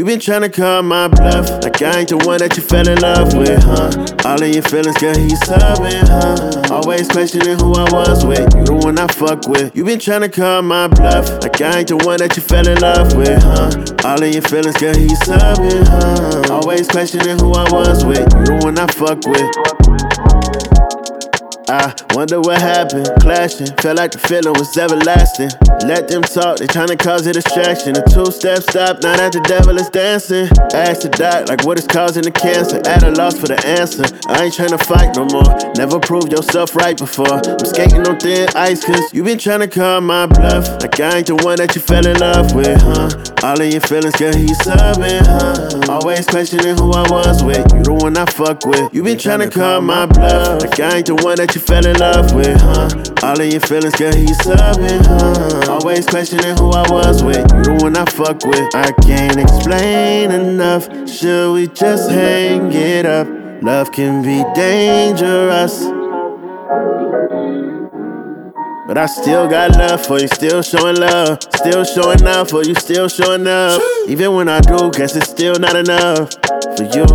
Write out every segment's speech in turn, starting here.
You been tryna call my bluff, like I ain't the one that you fell in love with, huh? All of your feelings, girl, he's subbing, huh? Always questioning who I was with, you the one I fuck with. You been tryna call my bluff, like I ain't the one that you fell in love with, huh? All of your feelings, girl, he's subbing, huh? Always questioning who I was with, you the one I fuck with. I wonder what happened, clashing. Felt like the feeling was everlasting. Let them talk, they tryna cause a distraction. A two-step stop, now that the devil is dancing. Ask the doc, like what is causing the cancer. At a loss for the answer. I ain't tryna fight no more. Never proved yourself right before. I'm skating on thin ice, cause you been tryna call my bluff. Like I ain't the one that you fell in love with, huh? All of your feelings, girl, he's subbing, huh? Always questioning who I was with. You the one I fuck with. You been tryna call my bluff. Like I ain't the one that you fell in love with, huh? All of your feelings, girl, he's subbing, huh? Always questioning who I was with. You the one I fuck with. I can't explain enough. Should we just hang it up? Love can be dangerous, but I still got love for you, still showing love. Still showing up for you, still showing up. Even when I do, guess it's still not enough for you.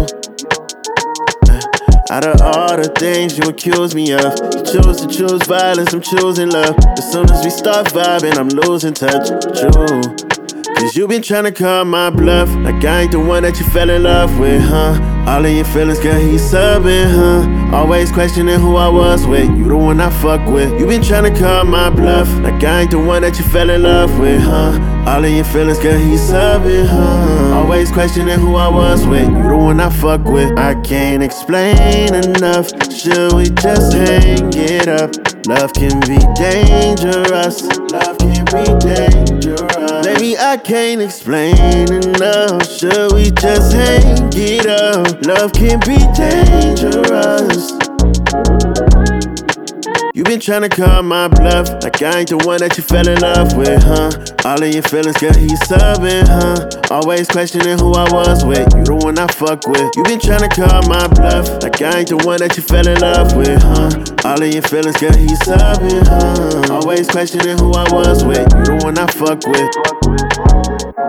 Out of all the things you accuse me of, you choose to choose violence, I'm choosing love. As soon as we start vibing, I'm losing touch, true. Cause you been tryna call my bluff, like I ain't the one that you fell in love with, huh? All of your feelings, girl, he's subbing, huh? Always questioning who I was with, you the one I fuck with. You been tryna call my bluff, like I ain't the one that you fell in love with, huh? All of your feelings, girl, he's subbing, huh? Always questioning who I was with, you the one I fuck with. I can't explain enough, should we just hang it up? Love can be dangerous, love can be dangerous. Baby, I can't explain enough, should we just hang it up? Love can be dangerous. You been tryna call my bluff, like I ain't the one that you fell in love with, huh? All of your feelings, girl, he's subbing, huh? Always questioning who I was with, you the one I fuck with. You been tryna call my bluff, like I ain't the one that you fell in love with, huh? All of your feelings, girl, he's subbing, huh? Always questioning who I was with, you the one I fuck with.